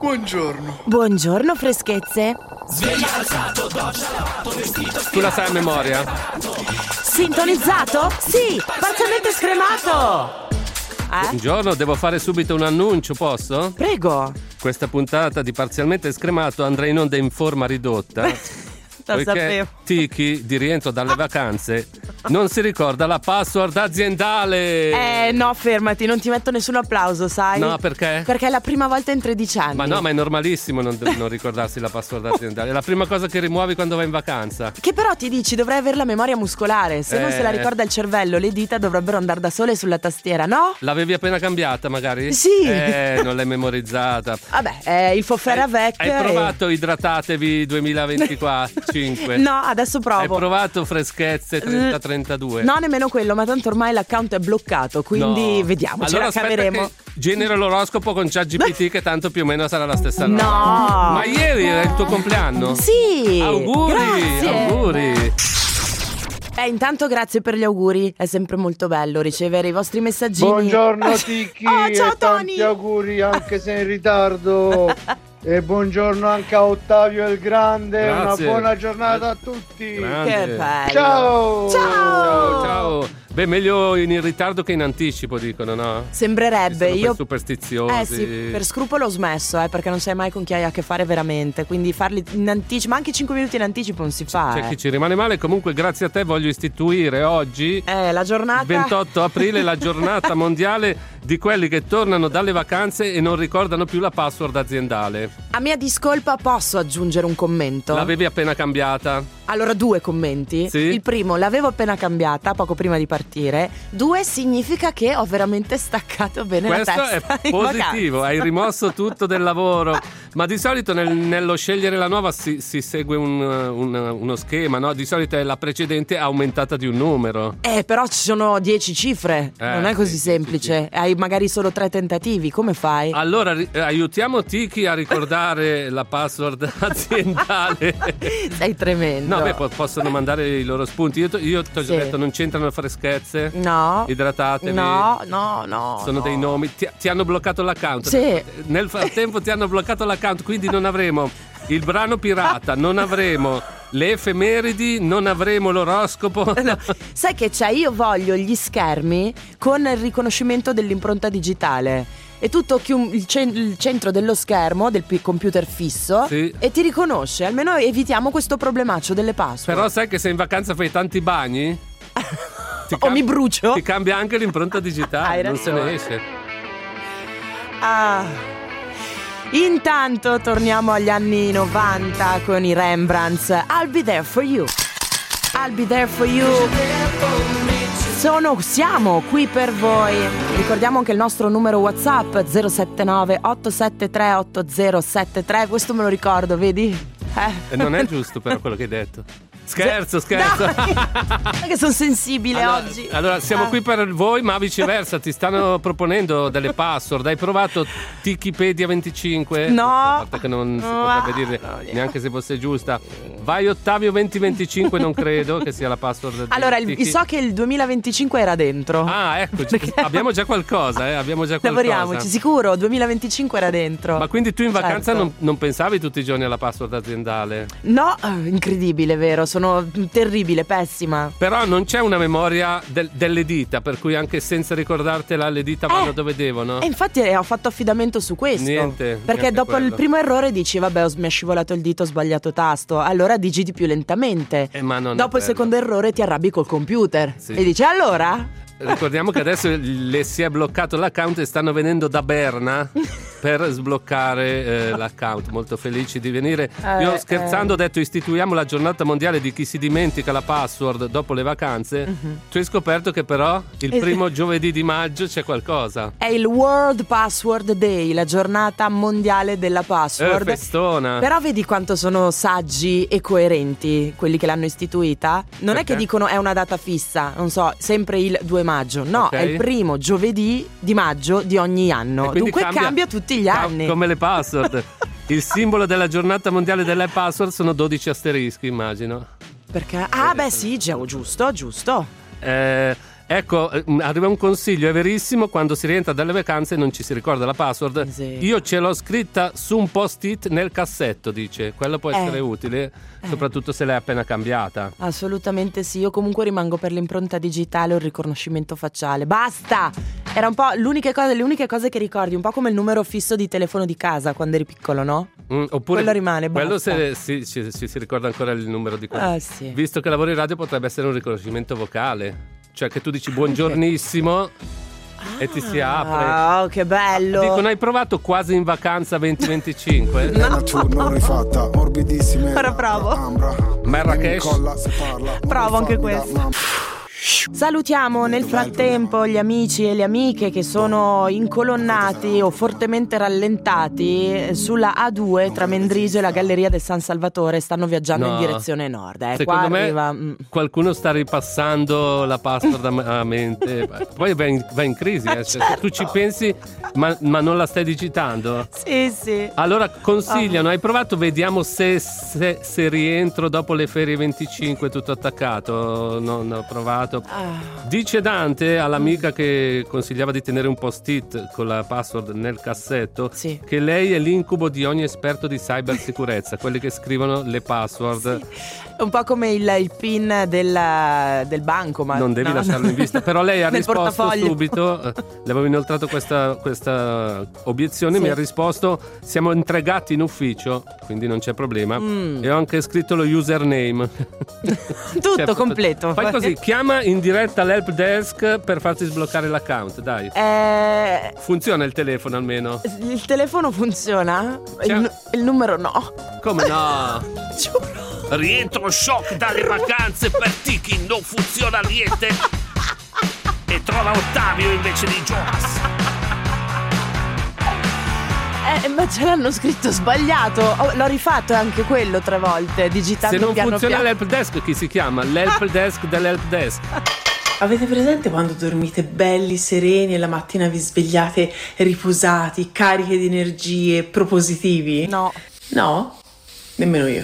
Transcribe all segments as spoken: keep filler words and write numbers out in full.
Buongiorno. Buongiorno, freschezze. Sveglia alzato, doccia lavato, vestito. Tu la sai a memoria? Sintonizzato? Sì, parzialmente scremato. Eh? Buongiorno, devo fare subito un annuncio, posso? Prego. Questa puntata di Parzialmente Scremato andrà in onda in forma ridotta. Lo poiché sapevo. Tiki, di rientro dalle vacanze, non si ricorda la password aziendale. Eh no, fermati, non ti metto nessun applauso, sai? No, perché? Perché è la prima volta in tredici anni. Ma no, ma è normalissimo non, non ricordarsi la password aziendale. È la prima cosa che rimuovi quando vai in vacanza. Che però ti dici, dovrei avere la memoria muscolare. Se non Eh. se la ricorda il cervello, le dita dovrebbero andare da sole sulla tastiera, no? L'avevi appena cambiata, magari? Sì. Eh, non l'hai memorizzata. Vabbè, eh, il Fofera Vec. Hai provato Idratatevi duemilaventiquattro? cinque? No, adesso provo. Hai provato Freschezze trenta trentadue? No, nemmeno quello, ma tanto ormai l'account è bloccato, quindi No. vediamo, ce allora la aspetta caveremo. che genero l'oroscopo con ChatGPT che tanto più o meno sarà la stessa roba. No. Ma ieri era il tuo compleanno? Sì. Auguri, Grazie. auguri. Eh, intanto grazie per gli auguri, è sempre molto bello ricevere i vostri messaggini. Buongiorno Tiki Oh, ciao e tanti Tony. auguri anche se in ritardo. E buongiorno anche a Ottavio il Grande. Grazie. Una buona giornata a tutti. Grande. Che bello. Ciao. Ciao. Ciao, ciao. Beh, meglio in ritardo che in anticipo, dicono, no? Sembrerebbe, Sono io superstiziosi. Eh sì, per scrupolo ho smesso, eh, perché non sai mai con chi hai a che fare veramente. Quindi farli in anticipo, ma anche cinque minuti in anticipo non si fa. C'è eh. chi ci rimane male. Comunque grazie a te voglio istituire oggi, Eh, la giornata ventotto aprile, la giornata mondiale di quelli che tornano dalle vacanze e non ricordano più la password aziendale. A mia discolpa posso aggiungere un commento? L'avevi appena cambiata? Allora, due commenti. Sì. Il primo, l'avevo appena cambiata poco prima di partire. Due, significa che ho veramente staccato bene Questo la è testa in positivo, vacanza. hai rimosso tutto del lavoro. Ma di solito nel- nello scegliere la nuova si, si segue un, un- uno schema, no? Di solito è la precedente aumentata di un numero. Eh, però ci sono dieci cifre. Eh, non è così sì, sì, semplice. Hai magari solo tre tentativi. Come fai? Allora ri- eh, aiutiamo Tiki a ricordare la password aziendale. Sei tremendo. No, beh, po- possono mandare i loro spunti. Io, to- io ti ho già Sì. detto, non c'entrano freschezze. No. Idratatevi. No, no, no. Sono no. dei nomi. Ti, ti hanno bloccato l'account. Sì. Nel frattempo ti hanno bloccato l'account, quindi non avremo il brano pirata, non avremo le effemeridi, non avremo l'oroscopo. No, sai che c'è? Io voglio gli schermi con il riconoscimento dell'impronta digitale. È tutto chium- il, cen- il centro dello schermo del pi- computer fisso, Sì. e ti riconosce. Almeno evitiamo questo problemaccio delle password. Però sai che se in vacanza fai tanti bagni ti O cam- mi brucio. ti cambia anche l'impronta digitale. Hai Non se ragione. ne esce. Ah. Intanto torniamo agli anni novanta con i Rembrandts. I'll be there for you. I'll be there for you. Sono, siamo qui per voi. Ricordiamo anche il nostro numero WhatsApp zero sette nove otto sette tre otto zero sette tre. Questo me lo ricordo, vedi? Eh. E non è giusto però quello che hai detto. Scherzo, scherzo. Dai, che sono sensibile Allora, oggi. allora, siamo Ah. qui per voi, ma viceversa, ti stanno proponendo delle password. Hai provato Tikipedia venticinque? No. A parte che non si No. potrebbe dire neanche se fosse giusta. Vai Ottavio duemilaventicinque, non credo che sia la password di Allora, il, Tiki. so che il duemilaventicinque era dentro. Ah, ecco, Perché- abbiamo già qualcosa, eh, abbiamo già qualcosa. Lavoriamoci, sicuro, duemilaventicinque era dentro. Ma quindi tu in vacanza Certo. non, non pensavi tutti i giorni alla password aziendale? No, eh, incredibile, vero? Sono terribile, pessima. Però non c'è una memoria del- delle dita, per cui anche senza ricordartela le dita vanno Eh, dove devono? E infatti eh, ho fatto affidamento su questo. Niente, Perché niente dopo il quello. primo errore dici, vabbè, ho- mi è scivolato il dito, ho sbagliato tasto. Allora digiti più lentamente. Eh, ma non è dopo il bello. secondo errore ti arrabbi col computer. Sì. E dici, allora? Ricordiamo che adesso le si è bloccato l'account e stanno venendo da Berna per sbloccare eh, l'account. Molto felici di venire. Eh, Io scherzando eh. ho detto istituiamo la giornata mondiale di chi si dimentica la password dopo le vacanze. Mhm. Tu hai scoperto che però il Es- primo giovedì di maggio c'è qualcosa. È il World Password Day, la giornata mondiale della Eh, password. festona. Però vedi quanto sono saggi e coerenti quelli che l'hanno istituita. Non è Perché? che dicono è una data fissa, non so, sempre il due maggio. No, Ok. è il primo giovedì di maggio di ogni E anno. quindi Dunque cambia, tutti gli ca- anni. Come le password. Il simbolo della giornata mondiale delle password sono dodici asterischi, immagino. Perché? Ah, beh, sì, già- giusto, giusto. Eh, Ecco, eh, arriva un consiglio, è verissimo, quando si rientra dalle vacanze non ci si ricorda la password. Sì. Io ce l'ho scritta su un post-it nel cassetto, dice. Quello può essere Eh. utile, Eh. soprattutto se l'hai appena cambiata. Assolutamente sì, io comunque rimango per l'impronta digitale o il riconoscimento facciale. Basta! Era un po' l'unica cosa, le uniche cose che ricordi, un po' come il numero fisso di telefono di casa quando eri piccolo, no? Mm, oppure Quello rimane, quello basta. se si, ci- ci si ricorda ancora il numero di quello. Ah, sì. Visto che lavori in radio potrebbe essere un riconoscimento vocale. Cioè che tu dici buongiornissimo e ti si apre. Oh, che bello! Dicono, hai provato quasi in vacanza venti venticinque? La natura non rifatta, morbidissime. Ora provo. Ambra. Marrakesh. Mi colla se parla, Provo anche fammi da questo. mamma. Salutiamo nel frattempo gli amici e le amiche che sono incolonnati o fortemente rallentati sulla A due tra Mendrisio e la Galleria del San Salvatore. Stanno viaggiando No. in direzione nord. Eh. Secondo Qua me arriva. mm. qualcuno sta ripassando la password a a mente. Poi va in, va in crisi. eh. Cioè, se tu ci pensi, ma, ma non la stai digitando. Sì, sì. Allora consigliano, hai provato, vediamo se, se, se rientro dopo le ferie venticinque tutto attaccato. Non ho provato. Ah. Dice Dante all'amica che consigliava di tenere un post-it con la password nel cassetto, Sì. che lei è l'incubo di ogni esperto di cybersicurezza, quelli che scrivono le password. È un po' come il, il pin del, del banco, ma Non devi no. lasciarlo in vista. Però lei ha Nel risposto portafoglio. subito. eh, Le avevo inoltrato questa, questa obiezione. Sì. Mi ha risposto: siamo entregati in ufficio, quindi non c'è problema. Mm. E ho anche scritto lo username. Tutto Cioè, completo. Fai così, chiama in diretta l'help desk per farti sbloccare l'account. Dai, Eh, funziona il telefono almeno. il telefono funziona? Cioè- Il, il numero no. Come no? Giuro. Rientro shock dalle vacanze per Tiki, non funziona niente. E trova Ottavio invece di Jonas. Eh, ma ce l'hanno scritto sbagliato. Oh, l'ho rifatto anche quello tre volte, digitando Se non piano funziona piano. l'help desk, chi si chiama? L'help desk dell'help desk. Avete presente quando dormite belli, sereni e la mattina vi svegliate riposati, cariche di energie, propositivi? No. No? Nemmeno io.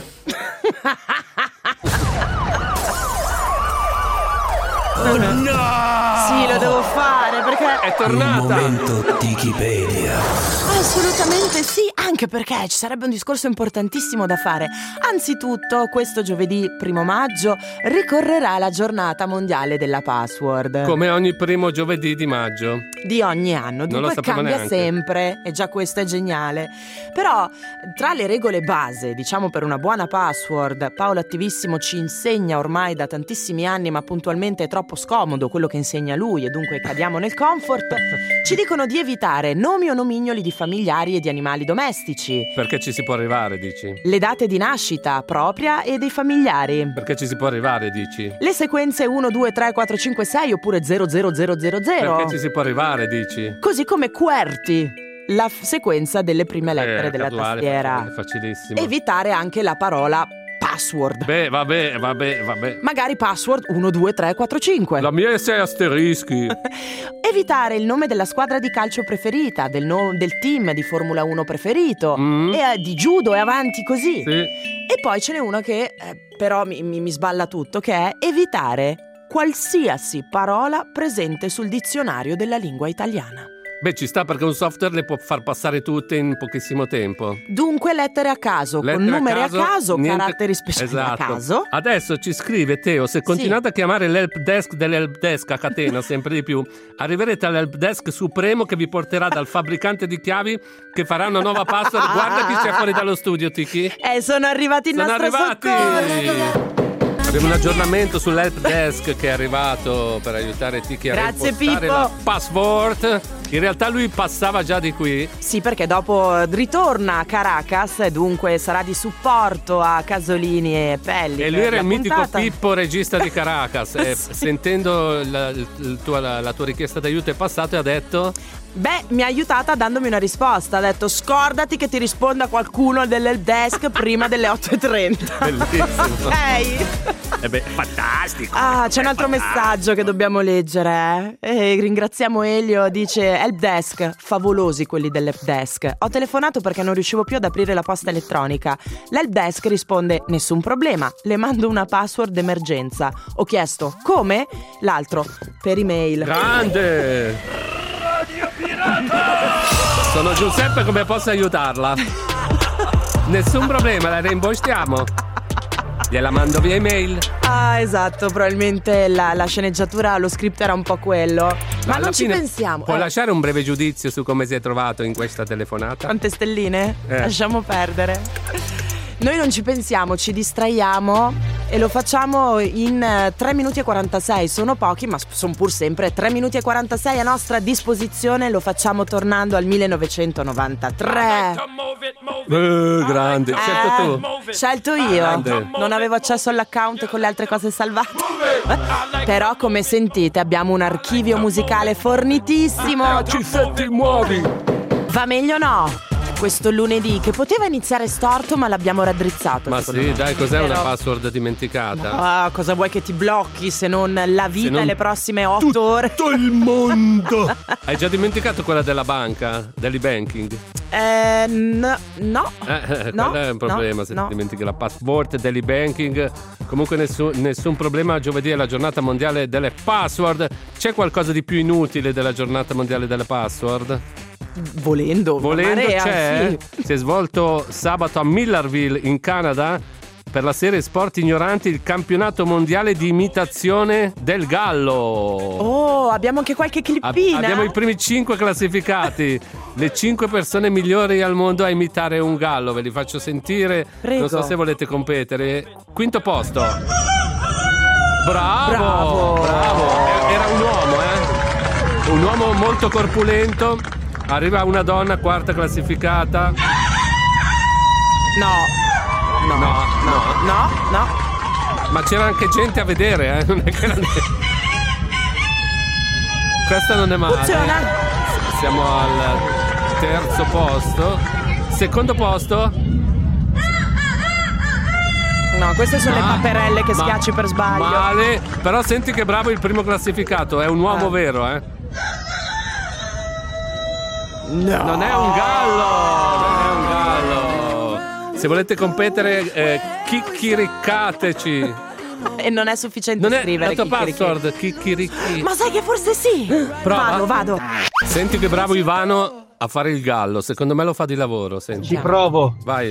Oh no! Sì, lo devo fare perché È tornata. Momento Wikipedia. assolutamente sì, anche perché ci sarebbe un discorso importantissimo da fare. Anzitutto, questo giovedì primo maggio ricorrerà la giornata mondiale della password. Come ogni primo giovedì di maggio. Di ogni anno, Non lo dunque sapevo cambia neanche. sempre e già questo è geniale. Però tra le regole base, diciamo per una buona password, Paolo Attivissimo ci insegna ormai da tantissimi anni, ma puntualmente è troppo scomodo quello che insegna lui e dunque cadiamo nel comfort, ci dicono di evitare nomi o nomignoli di familiari e di animali domestici, Perché ci si può arrivare, dici? le date di nascita propria e dei familiari, Perché ci si può arrivare, dici? le sequenze uno, due, tre, quattro, cinque, sei oppure zero zero zero zero zero. Perché ci si può arrivare, dici? Così come QWERTY, la f- sequenza delle prime lettere Eh, della casuale, tastiera. È facilissimo. Evitare anche la parola password. Beh, vabbè, vabbè, vabbè. Magari password uno, due, tre, quattro, cinque. La mia è sei asterischi. Evitare il nome della squadra di calcio preferita, del, no- del team di Formula uno preferito, Mm. e eh, di judo e avanti così. Sì. E poi ce n'è una che eh, però mi, mi- mi sballa tutto, che è evitare qualsiasi parola presente sul dizionario della lingua italiana. Beh, ci sta perché un software le può far passare tutte in pochissimo tempo. Dunque lettere a caso, Lettere con numeri a caso, niente- caratteri speciali esatto. a caso. Adesso ci scrive Teo, se continuate a chiamare l'help desk dell'help desk a catena sempre di più, arriverete all'help desk supremo che vi porterà dal fabbricante di chiavi che farà una nuova password. Guarda chi c'è fuori dallo studio, Tiki. Eh, sono arrivati in Sono nostro arrivati. soccorso. Abbiamo un aggiornamento sull'help desk che è arrivato per aiutare Tiki a Grazie, reimpostare Pippo. la password. In realtà lui passava già di qui. Sì, perché dopo ritorna a Caracas e dunque sarà di supporto a Casolini e Pelli. E lui per era la il mitico puntata. Pippo, regista di Caracas. E Sì. sentendo la, il tuo- la- la tua richiesta d'aiuto è passato e ha detto: Beh, mi ha aiutata dandomi una risposta. Ha detto scordati che ti risponda qualcuno dell'help desk prima delle otto e trenta. Bellissimo. Ehi. Eh beh, fantastico. Ah, c'è È un altro fantastico. messaggio che dobbiamo leggere. Eh? E ringraziamo Elio, dice help desk, favolosi quelli dell'help desk. Ho telefonato perché non riuscivo più ad aprire la posta elettronica. L'help desk risponde nessun problema, le mando una password d'emergenza. Ho chiesto come? L'altro per email. Grande! Sono Giuseppe, come posso aiutarla? Nessun problema, la reimpostiamo. Gliela mando via email. Ah, esatto, probabilmente la, la sceneggiatura, lo script era un po' quello. Ma Alla non ci fine pensiamo. Può Eh, lasciare un breve giudizio su come si è trovato in questa telefonata? Quante stelline? Eh. Lasciamo perdere. Noi non ci pensiamo, ci distraiamo e lo facciamo in eh, tre minuti e quarantasei. Sono pochi, ma sono pur sempre tre minuti e quarantasei a nostra disposizione. Lo facciamo tornando al millenovecentonovantatré. Eh, grande, scelto tu. Eh, scelto io. Grande. Non avevo accesso all'account con le altre cose salvate. Però, come sentite, abbiamo un archivio musicale fornitissimo. Ci senti muovi. Va meglio o no? Questo lunedì che poteva iniziare storto, ma l'abbiamo raddrizzato. Ma secondo sì, me. dai, cos'è una Però- password dimenticata? Ah, cosa vuoi che ti blocchi se non la vita Se non e le prossime otto ore? Tutto il mondo. Hai già dimenticato quella della banca, dell'e-banking? Eh, n- no. Eh, No, quello è un problema no, se no. ti dimentichi la password dell'e-banking. Comunque nessun, nessun problema, giovedì è la giornata mondiale delle password. C'è qualcosa di più inutile della giornata mondiale delle password? Volendo, Volendo marea, c'è, sì. si è svolto sabato a Millarville in Canada per la serie Sport Ignoranti il campionato mondiale di imitazione del gallo. Oh, abbiamo anche qualche Ab- clippina. abbiamo i primi cinque classificati, le cinque persone migliori al mondo a imitare un gallo. Ve li faccio sentire. Prego. Non so se volete competere. Quinto posto. Bravo, Bravo. bravo. Era un uomo, eh? Un uomo molto corpulento. Arriva una donna, quarta classificata. No. No. No, no. No, no. Ma c'era anche gente a vedere, eh? Non è che non è... Questa non è male. Funziona. Siamo al terzo posto. Secondo posto. No, queste sono Ma- le paperelle che ma- schiacci per sbaglio. Male. Però senti che bravo il primo classificato. È un uomo Eh. vero, eh? No. Non è un gallo. Non è un gallo. Se volete competere, eh, chicchiriccateci. E non è sufficiente Non è scrivere la tua chicchirichi. password, chicchirichi. Ma sai che forse sì. Prova. Vado, vado. Senti che bravo Ivano a fare il gallo. Secondo me lo fa di lavoro. Senti. Ci provo. Vai.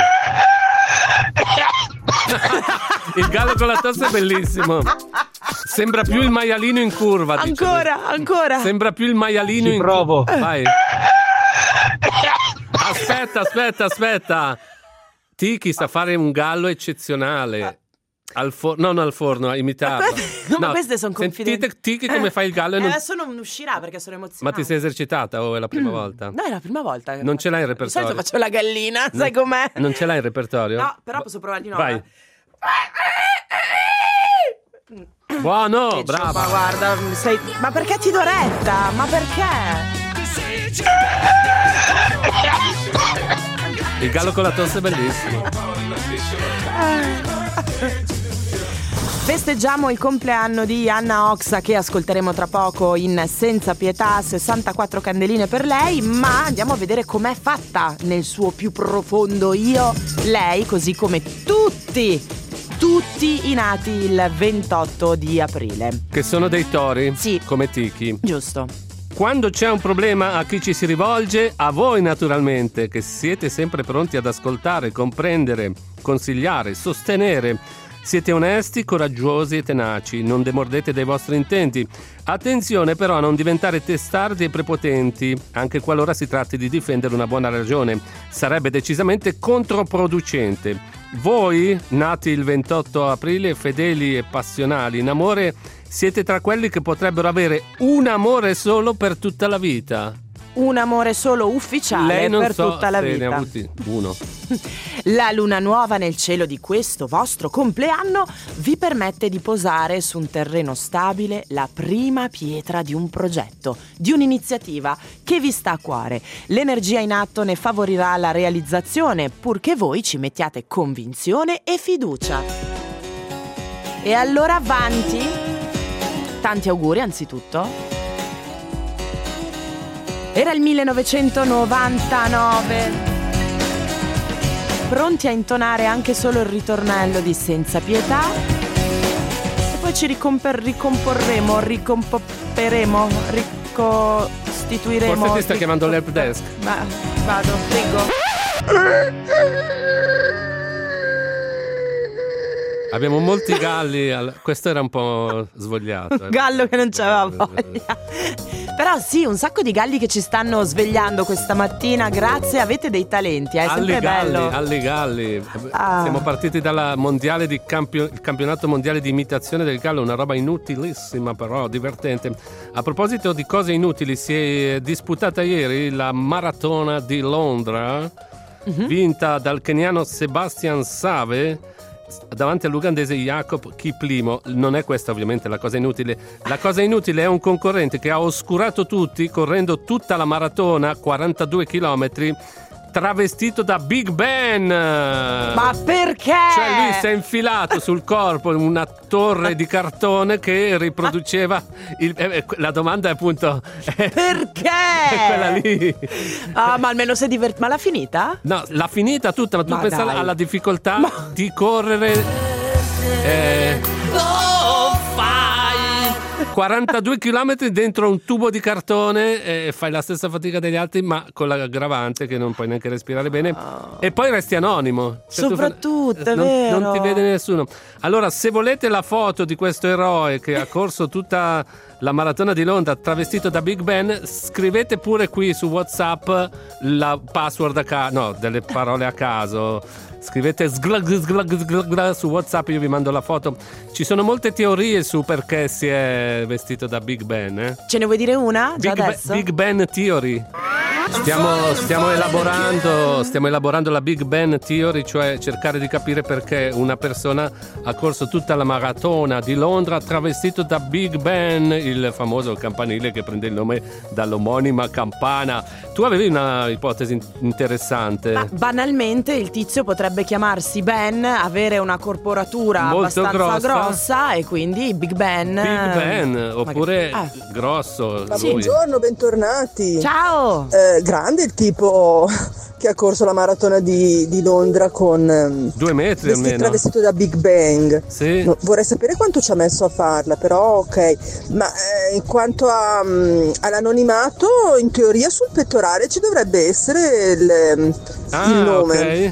Il gallo con la tosse è bellissimo. Sembra più il maialino in curva. dice lui. Ancora, ancora. Sembra più il maialino Ci in provo. curva. Vai. Aspetta, aspetta, aspetta. Tiki sa fare un gallo eccezionale. Al forno, non al forno, a imitarlo. No, ma queste son confidenti. Sentite Tiki come fa il gallo e Eh, non... adesso non uscirà perché sono Ma emozionata. ti sei esercitata o è la prima volta? No, è la prima volta. che Non faccio. ce l'hai in Di repertorio? solito faccio la gallina, sai com'è? Non ce l'hai in repertorio? No, però posso provare di nuovo. Vai. Buono, Che ciupa, brava. guarda, sei... Ma perché ti do retta? Ma perché? Il gallo con la tosse è bellissimo. Festeggiamo il compleanno di Anna Oxa, che ascolteremo tra poco in Senza Pietà, sessantaquattro candeline per lei, ma andiamo a vedere com'è fatta nel suo più profondo io, lei, così come tutti, tutti i nati il ventotto di aprile. Che sono dei tori? Sì. Come Tiki. Giusto. Quando c'è un problema, a chi ci si rivolge? A voi naturalmente, che siete sempre pronti ad ascoltare, comprendere, consigliare, sostenere. Siete onesti, coraggiosi e tenaci, non demordete dai vostri intenti. Attenzione però a non diventare testardi e prepotenti, anche qualora si tratti di difendere una buona ragione. Sarebbe decisamente controproducente. Voi, nati il ventotto aprile, fedeli e passionali in amore, siete tra quelli che potrebbero avere un amore solo per tutta la vita. un amore solo ufficiale Lei non per so tutta la se vita. ne ha avuti uno. La luna nuova nel cielo di questo vostro compleanno vi permette di posare su un terreno stabile la prima pietra di un progetto, di un'iniziativa che vi sta a cuore. L'energia in atto ne favorirà la realizzazione, purché voi ci mettiate convinzione e fiducia. E allora avanti. Tanti auguri anzitutto. Era il millenovecentonovantanove. Pronti a intonare anche solo il ritornello di Senza Pietà? E poi ci ricomper- ricomporremo, ricompoperemo, ricostituiremo. Forse ti sta ric- chiamando l'help desk. Ma vado, prego. Abbiamo molti galli, al... questo era un po' svogliato. Gallo che non c'aveva voglia. Però sì, un sacco di galli che ci stanno svegliando questa mattina. Grazie, avete dei talenti, eh? È sempre Alli galli, bello. alli galli. Ah. Siamo partiti dalla mondiale di campio... il campionato mondiale di imitazione del gallo, una roba inutilissima però divertente. A proposito di cose inutili, si è disputata ieri la maratona di Londra, mm-hmm. vinta dal keniano Sebastian Save davanti all'ugandese Jacob Kiplimo. Non è questa ovviamente la cosa inutile. La cosa inutile è un concorrente che ha oscurato tutti correndo tutta la maratona, quarantadue chilometri, travestito da Big Ben. Ma perché? Cioè lui si è infilato sul corpo una torre di cartone che riproduceva il, eh, la domanda è appunto eh, perché? È quella lì. Ah, ma almeno si è divertito. Ma l'ha finita? No, l'ha finita tutta, ma tu Ma pensa dai. alla difficoltà Ma... di correre eh, quarantadue chilometri dentro un tubo di cartone e fai la stessa fatica degli altri, ma con l'aggravante che non puoi neanche respirare bene. Oh. E poi resti anonimo. Cioè, soprattutto, tu, è non, vero. non ti vede nessuno. Allora, se volete la foto di questo eroe che ha corso tutta la maratona di Londra travestito da Big Ben, scrivete pure qui su WhatsApp la password a caso, no, delle parole a caso. Scrivete sglag, sglag, sglag su WhatsApp, io vi mando la foto. Ci sono molte teorie su perché si è vestito da Big Ben. Eh? Ce ne vuoi dire una? Già Big, adesso? Be- Big Ben Theory. Stiamo, stiamo elaborando stiamo elaborando la Big Ben Theory, cioè cercare di capire perché una persona ha corso tutta la maratona di Londra travestito da Big Ben, il famoso campanile che prende il nome dall'omonima campana. Tu avevi una ipotesi interessante. Ma banalmente il tizio potrebbe chiamarsi Ben, avere una corporatura molto abbastanza grossa. grossa e quindi Big Ben. Big Ben, oppure ah. grosso. Ma lui. buongiorno, bentornati. Ciao. Eh, grande il tipo che ha corso la maratona di, di Londra con um, due metri vestito, almeno. travestito da Big Bang. Sì. No, vorrei sapere quanto ci ha messo a farla, però ok. Ma eh, in quanto a, um, all'anonimato, in teoria sul pettorale ci dovrebbe essere il, ah, il nome. Okay.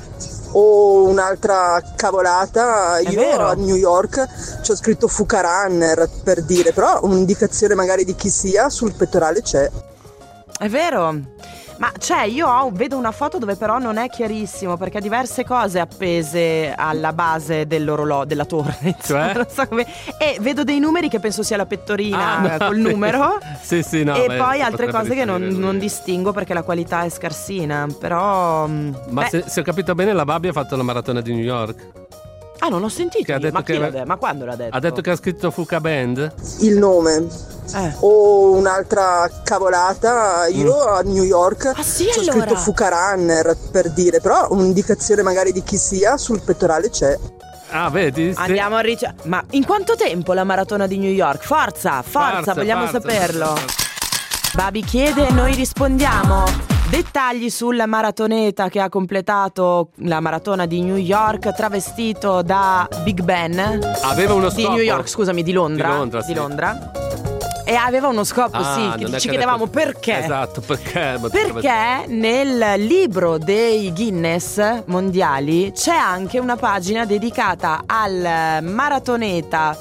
O un'altra cavolata, È io vero. a New York ci ho scritto Fuka Runner per dire, però un'indicazione magari di chi sia sul pettorale c'è. È vero. Ma c'è, io ho, vedo una foto dove però non è chiarissimo perché ha diverse cose appese alla base dell'orologio, della torre, Cioè? non so come. E vedo dei numeri che penso sia la pettorina Ah, no, col sì. numero. Sì, sì, no, e beh, poi altre potrebbe cose che non, risalire lui. non distingo perché la qualità è scarsina. Però. Ma beh, se, se ho capito bene, la Babbia ha fatto la maratona di New York. Ah, non l'ho sentito. Che ha io. detto Ma, chi che- l'ha de- ma quando l'ha detto? Ha detto che ha scritto Fuka Band. Il nome. Eh. O un'altra cavolata, io a New York Ah, sì, ci ho allora? scritto Fuka Runner per dire, però un'indicazione magari di chi sia sul pettorale c'è. Ah, vedi? Sì. Andiamo a ricercare. Ma in quanto tempo la maratona di New York? Forza, forza, Forza, vogliamo forza, saperlo. forza. Babi chiede e noi rispondiamo. Dettagli sulla maratoneta che ha completato la maratona di New York travestito da Big Ben. Aveva uno Di scopo. New York, scusami, di Londra. Di Londra, sì. Londra. E aveva uno scopo, Ah, sì, non che è ci che ha chiedevamo detto- perché. Esatto, perché? Perché nel libro dei Guinness mondiali c'è anche una pagina dedicata al maratoneta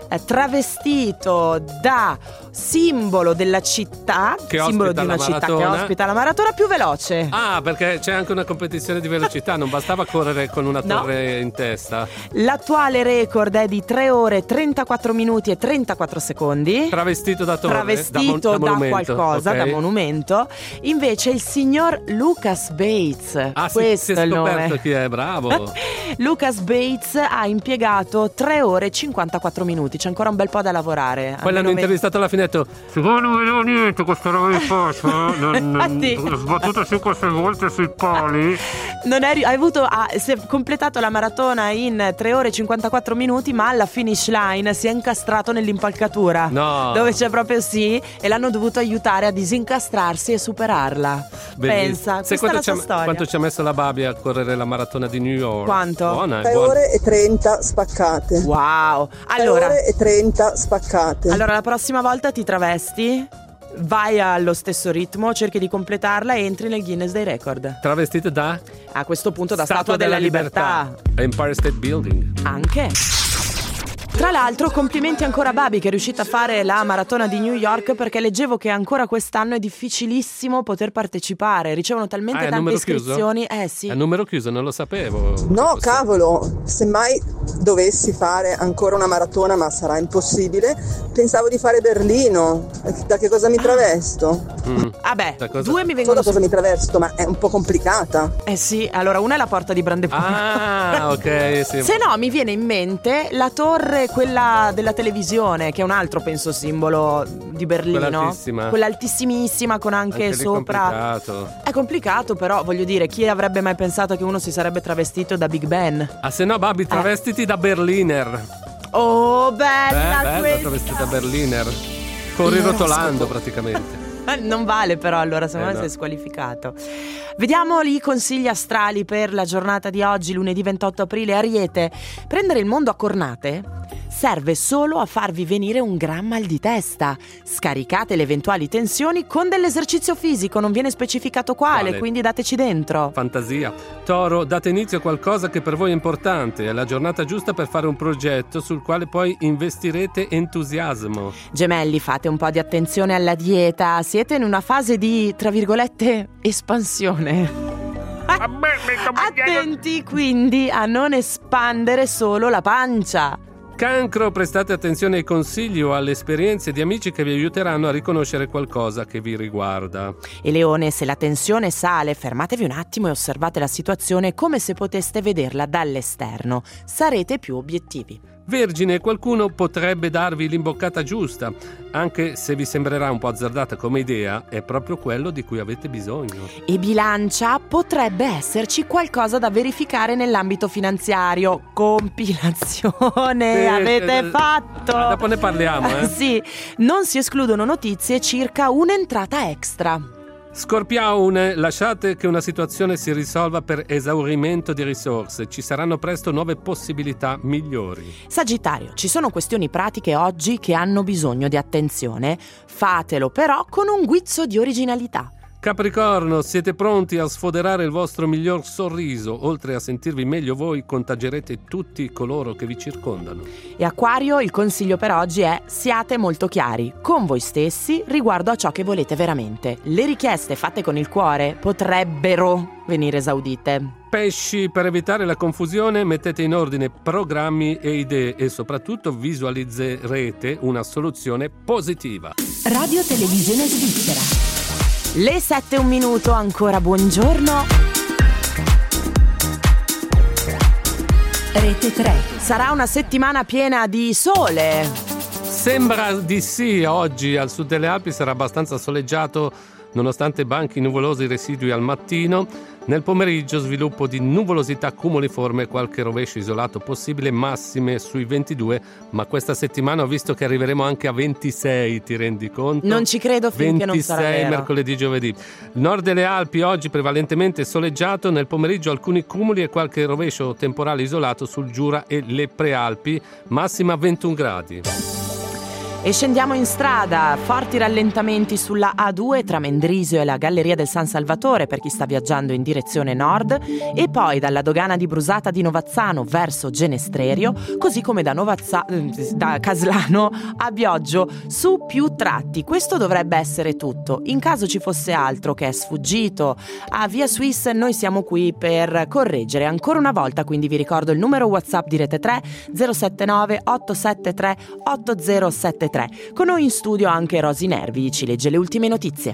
eh, travestito da simbolo della città, che simbolo di una la città che maratona. ospita la maratona più veloce. Ah, perché c'è anche una competizione di velocità, non bastava correre con una No. torre in testa. L'attuale record è di tre ore trentaquattro minuti e trentaquattro secondi. Travestito da torre, Travestito da, da, mon- da monumento, qualcosa, ok. da monumento. Invece il signor Lucas Bates, Ah, sì, questo si è è il scoperto nome. chi è, bravo. Lucas Bates ha impiegato tre ore e cinquantaquattro minuti. C'è ancora un bel po' da lavorare. Poi l'hanno Almeno me- intervistato alla fine e ha detto: Siccome non vedevo niente questa roba di faccia, non, Infatti. non, ho sbattuto cinque sei volte sui pali. Non è, ri- hai avuto, ha, si è completato la maratona in tre ore e cinquantaquattro minuti, ma alla finish line si è incastrato nell'impalcatura. No. Dove c'è proprio sì, e l'hanno dovuto aiutare a disincastrarsi e superarla. Bellissimo. Pensa, Sai questa è quanto la ci ha- sua storia. quanto ci ha messo la Babi a correre la maratona di New York? Quanto? Buona, è tre buona. ore e trenta spaccate. Wow. tre Allora, ore e trenta spaccate. allora la prossima volta ti travesti, vai allo stesso ritmo, cerchi di completarla e entri nel Guinness dei Record. Travestite da A questo punto da Statua, della, libertà. Empire State Building. Anche. Tra l'altro complimenti ancora a Babi che è riuscita a fare la maratona di New York, perché leggevo che ancora quest'anno è difficilissimo poter partecipare, ricevono talmente Ah, è a tante numero chiuso? iscrizioni. Eh sì. È a numero chiuso, non lo sapevo. No, Questo- cavolo, semmai dovessi fare ancora una maratona, ma sarà impossibile, pensavo di fare Berlino. Da che cosa mi travesto? Mm. Vabbè, Da cosa- due mi So vengono da cosa su- mi travesto, ma è un po' complicata. Eh sì, allora una è la porta di Brandeburgo. Ah, ok, sì. Se no mi viene in mente la torre, quella della televisione, che è un altro penso simbolo di Berlino. Quella altissima. Quella altissimissima con anche, Anche lì sopra. complicato. È complicato, però voglio dire, chi avrebbe mai pensato che uno si sarebbe travestito da Big Ben? Ah, se no, Babi, travestiti da Berliner. Oh, Eh, bella bella questa! travestita da Berliner. Corri rotolando praticamente. Non vale però, allora se no Eh, no. sei squalificato. Vediamo i consigli astrali per la giornata di oggi, lunedì ventotto aprile. Ariete, prendere il mondo a cornate serve solo a farvi venire un gran mal di testa. Scaricate le eventuali tensioni con dell'esercizio fisico, non viene specificato quale, Quale? quindi dateci dentro. Fantasia. Toro, date inizio a qualcosa che per voi è importante. È la giornata giusta per fare un progetto sul quale poi investirete entusiasmo. Gemelli, fate un po' di attenzione alla dieta, siete in una fase di, tra virgolette, espansione. Attenti quindi a non espandere solo la pancia. Cancro, prestate attenzione ai consigli o alle esperienze di amici che vi aiuteranno a riconoscere qualcosa che vi riguarda. E Leone, se la tensione sale, fermatevi un attimo e osservate la situazione come se poteste vederla dall'esterno. Sarete più obiettivi. Vergine, qualcuno potrebbe darvi l'imboccata giusta, anche se vi sembrerà un po' azzardata come idea, è proprio quello di cui avete bisogno. E Bilancia, potrebbe esserci qualcosa da verificare nell'ambito finanziario. Compilazione Sì, avete eh, fatto! ah, dopo ne parliamo, eh. Sì, non si escludono notizie circa un'entrata extra. Scorpione, lasciate che una situazione si risolva per esaurimento di risorse, ci saranno presto nuove possibilità migliori. Sagittario, ci sono questioni pratiche oggi che hanno bisogno di attenzione, fatelo però con un guizzo di originalità. Capricorno, siete pronti a sfoderare il vostro miglior sorriso, oltre a sentirvi meglio voi, contagerete tutti coloro che vi circondano. E Acquario, il consiglio per oggi è: siate molto chiari con voi stessi riguardo a ciò che volete veramente. Le richieste fatte con il cuore potrebbero venire esaudite. Pesci, per evitare la confusione mettete in ordine programmi e idee e soprattutto visualizzerete una soluzione positiva. Radio Televisione Svizzera. Le sette e un minuto, ancora buongiorno. Rete tre. Sarà una settimana piena di sole. Sembra di sì, oggi al sud delle Alpi sarà abbastanza soleggiato nonostante banchi nuvolosi residui al mattino. Nel pomeriggio sviluppo di nuvolosità cumuliforme e qualche rovescio isolato possibile, massime sui ventidue, ma questa settimana ho visto che arriveremo anche a ventisei, ti rendi conto? Non ci credo finché non sarà ventisei vero. mercoledì, giovedì. Nord delle Alpi oggi prevalentemente soleggiato, nel pomeriggio alcuni cumuli e qualche rovescio temporale isolato sul Giura e le Prealpi, massima ventuno gradi. E scendiamo in strada, forti rallentamenti sulla A due tra Mendrisio e la Galleria del San Salvatore per chi sta viaggiando in direzione nord, e poi dalla dogana di Brusata di Novazzano verso Genestrerio, così come da, Novazza- da Caslano a Bioggio su più tratti. Questo dovrebbe essere tutto. In caso ci fosse altro che è sfuggito a Via Swiss, noi siamo qui per correggere ancora una volta, quindi vi ricordo il numero WhatsApp di Rete tre zero sette nove otto sette tre otto zero sette tre. Con noi in studio anche Rosy Nervi, ci legge le ultime notizie.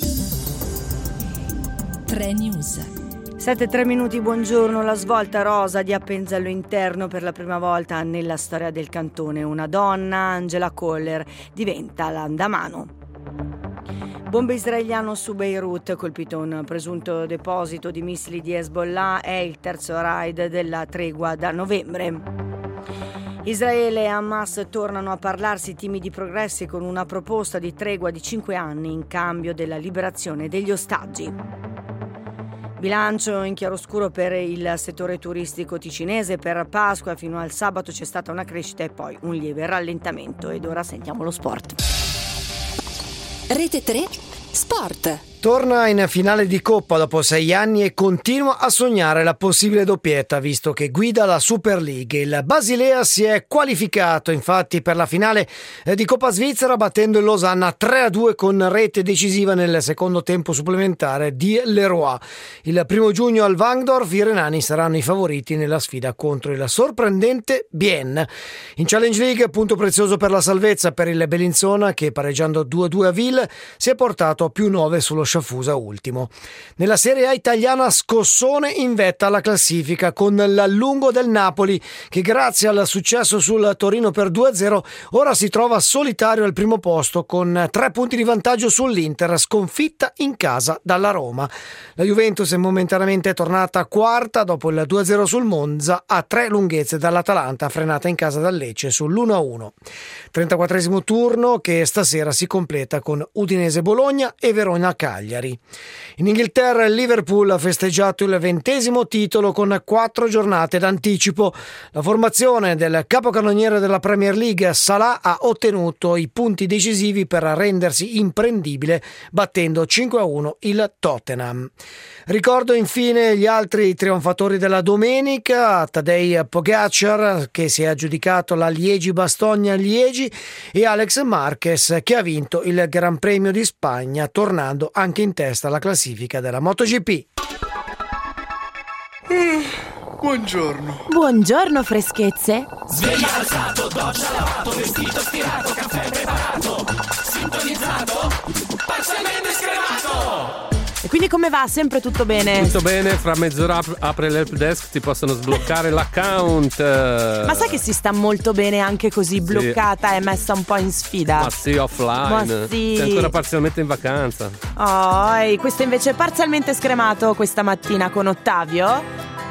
tre News. sette e tre minuti, buongiorno. La svolta rosa di Appenzello Interno per la prima volta nella storia del cantone. Una donna, Angela Koller, diventa l'andamano. Bomba israeliano su Beirut, colpito un presunto deposito di missili di Hezbollah, è il terzo raid della tregua da novembre. Israele e Hamas tornano a parlarsi, timidi progressi con una proposta di tregua di cinque anni in cambio della liberazione degli ostaggi. Bilancio in chiaroscuro per il settore turistico ticinese. Per Pasqua fino al sabato c'è stata una crescita e poi un lieve rallentamento. Ed ora sentiamo lo sport. Rete tre Sport. Torna in finale di Coppa dopo sei anni e continua a sognare la possibile doppietta, visto che guida la Super League. Il Basilea si è qualificato infatti per la finale di Coppa Svizzera battendo il Losanna tre a due con rete decisiva nel secondo tempo supplementare di Leroy. Il primo giugno al Wangdorf i renani saranno i favoriti nella sfida contro il sorprendente Bienne. In Challenge League punto prezioso per la salvezza per il Bellinzona che, pareggiando due a due a Ville, si è portato a più nove sullo Sciafusa ultimo. Nella Serie A italiana scossone in vetta alla classifica con l'Allungo del Napoli che grazie al successo sul Torino per due a zero ora si trova solitario al primo posto con tre punti di vantaggio sull'Inter, sconfitta in casa dalla Roma. La Juventus è momentaneamente tornata quarta dopo il due a zero sul Monza, a tre lunghezze dall'Atalanta frenata in casa dal Lecce sull'uno a uno. trentaquattresimo turno che stasera si completa con Udinese Bologna e Verona Cagliari. In Inghilterra il Liverpool ha festeggiato il ventesimo titolo con quattro giornate d'anticipo. La formazione del capocannoniere della Premier League Salah ha ottenuto i punti decisivi per rendersi imprendibile battendo cinque a uno il Tottenham. Ricordo infine gli altri trionfatori della domenica: Tadej Pogacar che si è aggiudicato la Liegi-Bastogne-Liegi e Alex Marquez che ha vinto il Gran Premio di Spagna tornando anche in testa alla classifica della MotoGP. Uh, buongiorno. Buongiorno freschezze. Sveglia alzato, doccia lavato, vestito stirato, caffè preparato, sintonizzato, parzialmente scremato. E quindi come va? Sempre tutto bene? Tutto bene, fra mezz'ora ap- apre l'help desk, ti possono sbloccare l'account. Ma sai che si sta molto bene anche così, bloccata sì. E messa un po' in sfida? Ma sì, offline. Ma sì. Sei ancora parzialmente in vacanza. Oh, e questo invece è parzialmente scremato questa mattina con Ottavio.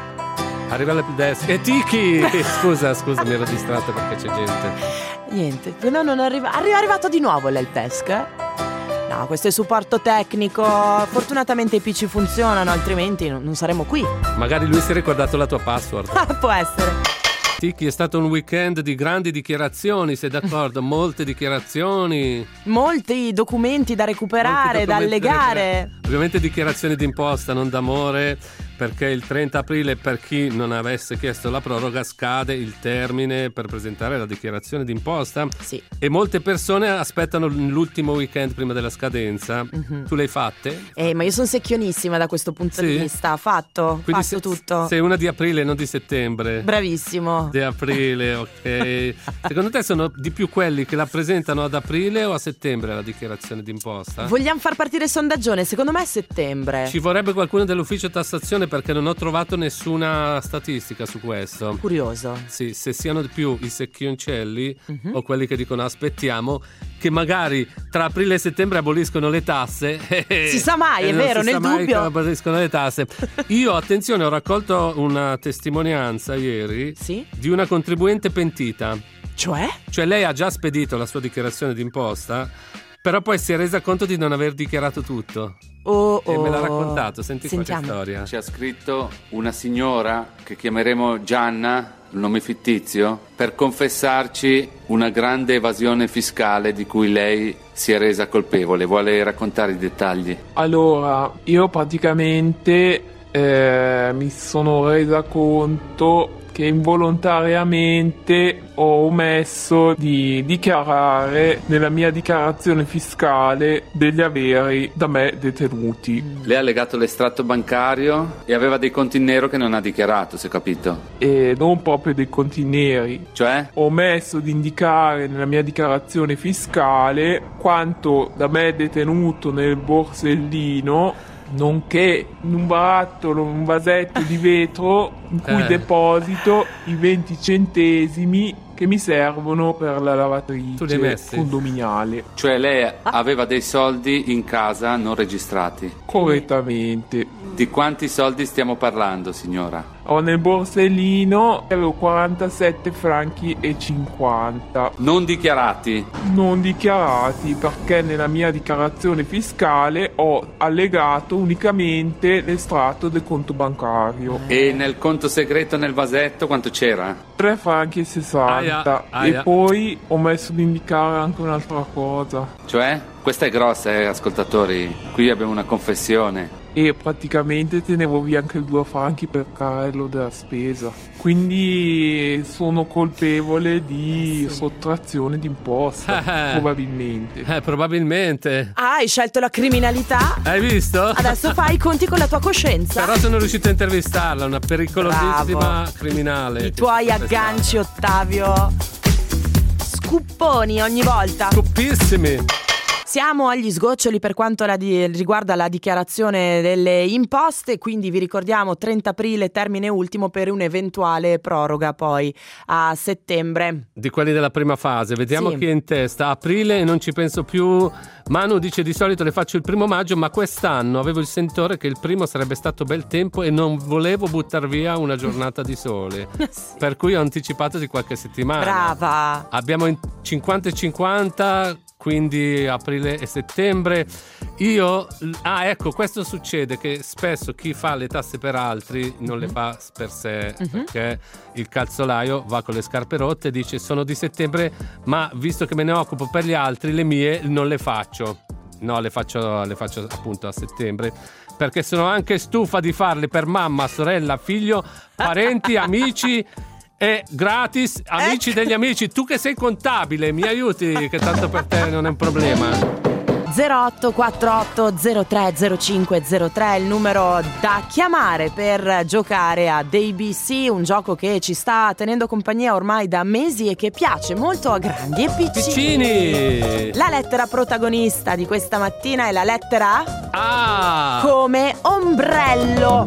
Arriva l'help desk. E Tiki! Scusa, scusa, mi ero distratto perché c'è gente. Niente, no, non arriva. È arrivato di nuovo l'help desk? No, questo è supporto tecnico. Fortunatamente i P C funzionano, altrimenti non saremmo qui. Magari lui si è ricordato la tua password. Ah, può essere. Tiki, è stato un weekend di grandi dichiarazioni, sei d'accordo? Molte dichiarazioni. Molti documenti da recuperare, documenti da allegare. Da Ovviamente dichiarazioni d'imposta, non d'amore, perché il trenta aprile, per chi non avesse chiesto la proroga, scade il termine per presentare la dichiarazione d'imposta. Sì. E molte persone aspettano l'ultimo weekend prima della scadenza. Mm-hmm. Tu le hai fatte? Eh, ma io sono secchionissima da questo punto sì? di vista. Fatto, Quindi fatto se, tutto. Sei una di aprile, non di settembre. Bravissimo. Di aprile, ok. Secondo te sono di più quelli che la presentano ad aprile o a settembre la dichiarazione d'imposta? Vogliamo far partire il sondaggione? Secondo me è settembre. Ci vorrebbe qualcuno dell'ufficio tassazione perché non ho trovato nessuna statistica su questo. Curioso. Sì, se siano di più i secchioncelli uh-huh. o quelli che dicono aspettiamo che magari tra aprile e settembre aboliscono le tasse. Si sa mai, è vero, nel dubbio. Aboliscono le tasse. Io, attenzione, ho raccolto una testimonianza ieri sì? di una contribuente pentita. Cioè? Cioè lei ha già spedito la sua dichiarazione d'imposta, però poi si è resa conto di non aver dichiarato tutto. Oh, e oh. me l'ha raccontato, senti Sentiamo. qualche storia. Ci ha scritto una signora che chiameremo Gianna, il nome fittizio, per confessarci una grande evasione fiscale di cui lei si è resa colpevole. Vuole raccontare i dettagli? Allora, io praticamente eh, mi sono resa conto che involontariamente ho omesso di dichiarare nella mia dichiarazione fiscale degli averi da me detenuti. Lei ha legato l'estratto bancario e aveva dei conti in nero che non ha dichiarato, se ho capito. E non proprio dei conti neri. Cioè? Ho omesso di indicare nella mia dichiarazione fiscale quanto da me detenuto nel borsellino, nonché in un barattolo, un vasetto di vetro in cui Eh. deposito i venti centesimi che mi servono per la Tu li hai lavatrice messi? condominiale. Cioè lei aveva dei soldi in casa non registrati? Correttamente. Di quanti soldi stiamo parlando, signora? Ho nel borsellino avevo quarantasette franchi e cinquanta. Non dichiarati? Non dichiarati, perché nella mia dichiarazione fiscale ho allegato unicamente l'estratto del conto bancario. E nel conto segreto nel vasetto quanto c'era? tre franchi e sessanta. Aia, aia. E poi ho messo di indicare anche un'altra cosa. Cioè? Questa è grossa, eh, ascoltatori. Qui abbiamo una confessione. E praticamente tenevo via anche due franchi per carrello della spesa. Quindi sono colpevole di sottrazione d'imposta, probabilmente. Eh, probabilmente. Ah, hai scelto la criminalità? Hai visto? Adesso fai i conti con la tua coscienza. Però sono riuscito a intervistarla, una pericolosissima Bravo. criminale. I tuoi agganci, Ottavio. Scupponi ogni volta. Scoppissimi. Siamo agli sgoccioli per quanto la di- riguarda la dichiarazione delle imposte, quindi vi ricordiamo trenta aprile termine ultimo per un'eventuale proroga poi a settembre. Di quelli della prima fase, vediamo Sì. chi è in testa. Aprile e non ci penso più. Manu dice di solito le faccio il primo maggio, ma quest'anno avevo il sentore che il primo sarebbe stato bel tempo e non volevo buttar via una giornata di sole. Sì. Per cui ho anticipato di qualche settimana. Brava. Abbiamo in cinquanta e cinquanta, quindi aprile e settembre. Io, ah ecco, questo succede che spesso chi fa le tasse per altri non le fa per sé, Mhm. perché il calzolaio va con le scarpe rotte e dice sono di settembre, ma visto che me ne occupo per gli altri, le mie non le faccio. No, le faccio, le faccio appunto a settembre, perché sono anche stufa di farle per mamma, sorella, figlio, parenti, amici. E gratis, amici degli amici. Tu che sei contabile, mi aiuti, che tanto per te non è un problema. zero otto quattro otto zero tre zero cinque zero tre è il numero da chiamare per giocare a A B C, un gioco che ci sta tenendo compagnia ormai da mesi e che piace molto a grandi e piccini. Piccini! La lettera protagonista di questa mattina è la lettera A. Ah. Come ombrello.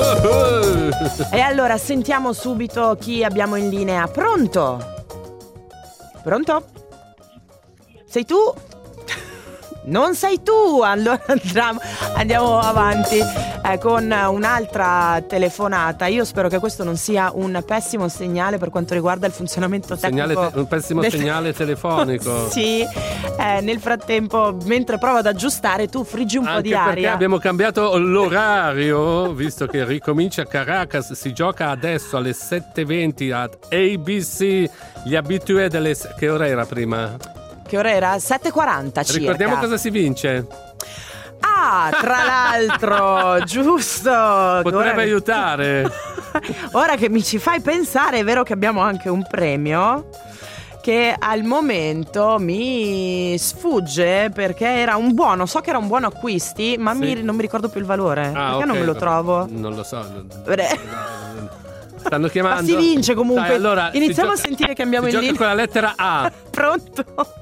E allora sentiamo subito chi abbiamo in linea. Pronto? Pronto? Sei tu? Non sei tu, allora andiamo, andiamo avanti eh, con un'altra telefonata. Io spero che questo non sia un pessimo segnale per quanto riguarda il funzionamento Segnale tecnico te- un pessimo del- segnale telefonico. Sì, eh, nel frattempo mentre provo ad aggiustare tu friggi un po' Anche di perché aria. abbiamo cambiato l'orario, visto che ricomincia a Caracas, si gioca adesso alle sette e venti ad A B C. Gli abitué delle... Che ora era prima? Che ora era? sette e quaranta circa. Ricordiamo cosa si vince. Ah, tra l'altro, giusto. Potrebbe Ora- aiutare. Ora che mi ci fai pensare, è vero che abbiamo anche un premio che al momento mi sfugge perché era un buono, so che era un buono acquisti, ma Sì. mi- non mi ricordo più il valore. Ah, perché non ok, me lo va- trovo? Non lo so. Bre- Stanno chiamando. Ma si vince comunque. Dai, allora, Iniziamo si a sentire che abbiamo si in gioca linea. con la lettera A. Pronto?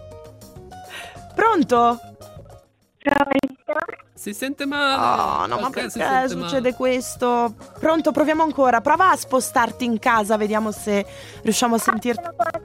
Pronto? Si sente male. Oh, no, ma Perché si perché sente succede male? questo? Pronto, proviamo ancora. Prova a spostarti in casa, vediamo se riusciamo a sentirti.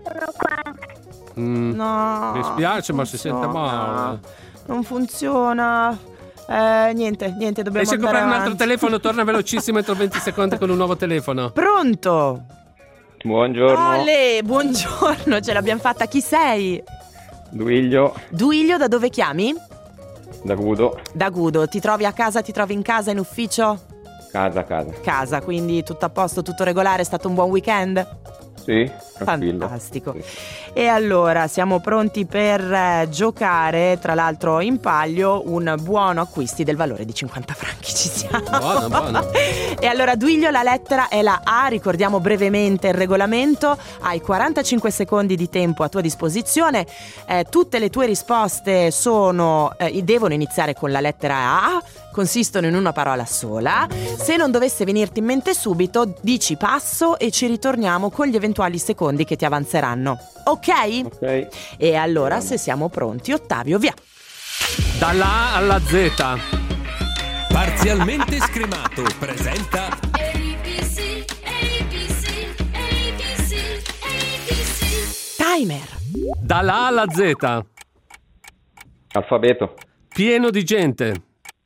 Mm, No. Mi spiace, ma si sente funziona. male. Non funziona. Eh, niente, niente, dobbiamo Esce a andare comprare un altro avanti. telefono, torna velocissimo entro venti secondi con un nuovo telefono. Pronto? Buongiorno, Ale, buongiorno, ce l'abbiamo fatta. Chi sei? Duiglio, Duilio, da dove chiami? da Gudo. Da Gudo. Ti trovi a casa, ti trovi in casa, in ufficio? Casa, casa. Casa, quindi tutto a posto, tutto regolare, è stato un buon weekend? Sì, tranquillo. Fantastico. E allora siamo pronti per eh, giocare, tra l'altro in palio un buono acquisti del valore di cinquanta franchi. Ci siamo. Buono, buono. E allora Duilio, la lettera è la A, ricordiamo brevemente il regolamento, hai quarantacinque secondi di tempo a tua disposizione, eh, tutte le tue risposte sono eh, devono iniziare con la lettera A, consistono in una parola sola. Se non dovesse venirti in mente subito, dici passo e ci ritorniamo con gli eventuali secondi che ti avanzeranno. Ok? Ok. E allora, se siamo pronti, Ottavio, via. Dalla A alla Z. Parzialmente scremato presenta A B C, A B C, A B C, A B C. Timer. Dalla A alla Z. Alfabeto. Pieno di gente.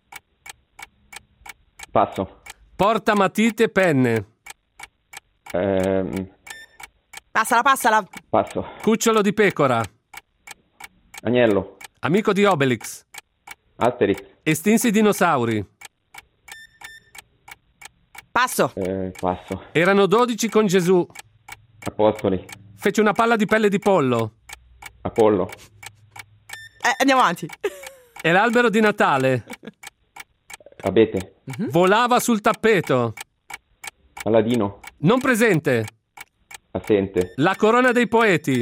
Passo. Porta matite e penne. Ehm, Passala, passala. passo. Cucciolo di pecora. Agnello. Amico di Obelix. Asterix. Estinsi dinosauri. Passo. Eh, passo. Erano dodici con Gesù. Apostoli. Fece una palla di pelle di pollo. Apollo. Eh, andiamo avanti. E l'albero di Natale. Abete. Volava sul tappeto. Paladino. Non presente. Assente. La corona dei poeti.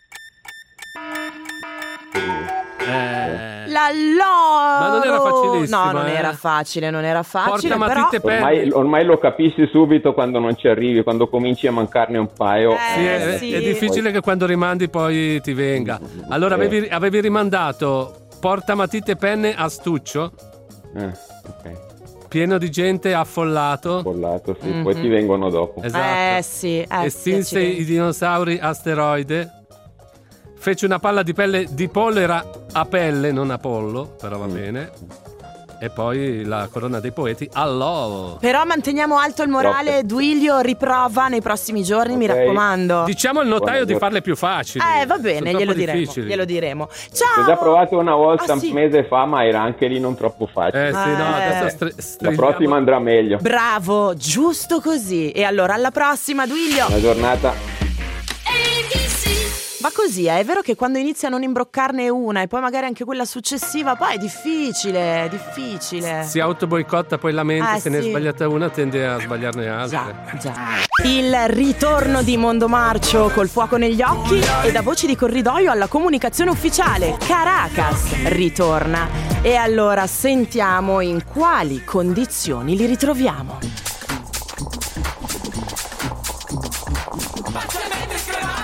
Eh. La loro. Ma non era facilissimo, No, non eh. era facile, non era facile. Porta però... matite e penne. Ormai, ormai lo capisci subito quando non ci arrivi, quando cominci a mancarne un paio. Sì, è, sì. è difficile che quando rimandi poi ti venga. Allora Eh. avevi, avevi rimandato porta matite e penne a Stuccio, Eh, ok. pieno di gente, affollato. Affollato, sì. Mhm. Poi ti vengono dopo. Esatto. Eh sì, eh, Estinse sì, i dinosauri, asteroide. Fece una palla di pelle di pollo, era a pelle, non Apollo, però va bene. E poi la corona dei poeti, allò. Però manteniamo alto il morale. Troppe. Duilio, riprova nei prossimi giorni, mi Ok. raccomando. Diciamo al notaio di Buonasera. farle più facili. Eh, va bene, Sono glielo troppo diremo, difficili. glielo diremo. Ho Ciao! già provato una volta Ah, un sì? mese fa, ma era anche lì non troppo facile. Eh sì, no, Eh. adesso str- La stringiamo. prossima andrà meglio. Bravo, giusto così. E allora, alla prossima, Duilio. Buona giornata. A B C. Ma così è, è vero che quando inizi a non imbroccarne una e poi magari anche quella successiva, poi è difficile, è difficile. Si autoboicotta poi la mente, Eh, se ne è sì. sbagliata una tende a sbagliarne altre. Già, già. Il ritorno di Mondo Marcio col fuoco negli occhi e da voci di corridoio alla comunicazione ufficiale. Caracas ritorna. E allora sentiamo in quali condizioni li ritroviamo. Parzialmente scremato